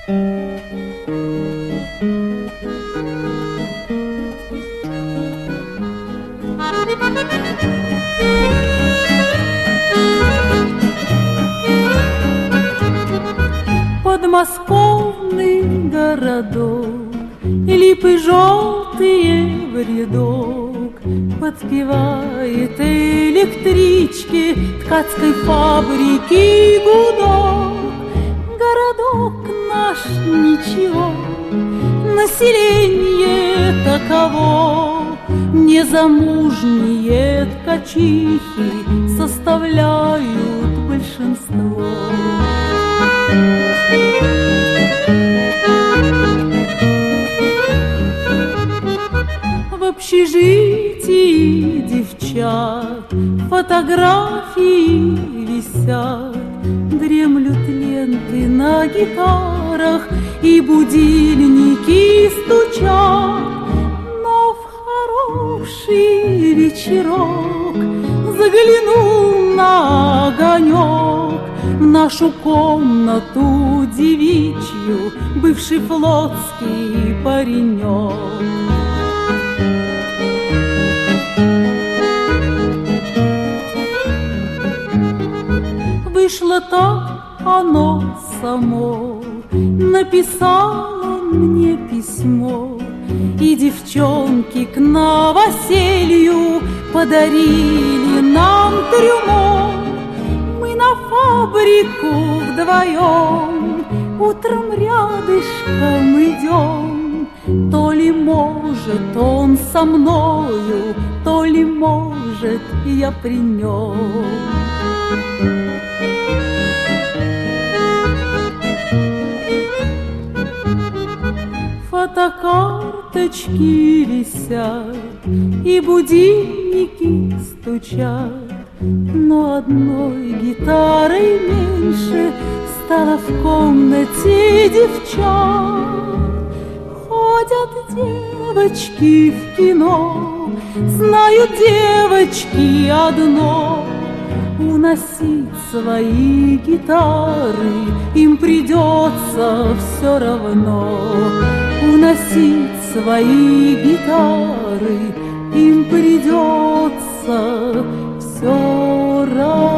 Подмосковный городок, липы желтые в рядок, подпевает электрички ткацкой фабрики гудок. Городок наш ничего, население таково, незамужние ткачихи составляют большинство. В общежитии девчат фотографии висят, дремлют ленты на гитарах и будильники стучат. Но в хороший вечерок заглянул на огонек в нашу комнату девичью бывший флотский паренек. Вышло так оно само, написал он мне письмо, и девчонки к новоселью подарили нам трюмо. Мы на фабрику вдвоем утром рядышком идем. То ли может он со мною, то ли может я при нем. Фотокарточки висят и будильники стучат, но одной гитарой меньше стало в комнате девчат. Ходят девочки в кино, знают девочки одно: уносить свои гитары им придется все равно. Уносить свои гитары им придется все равно.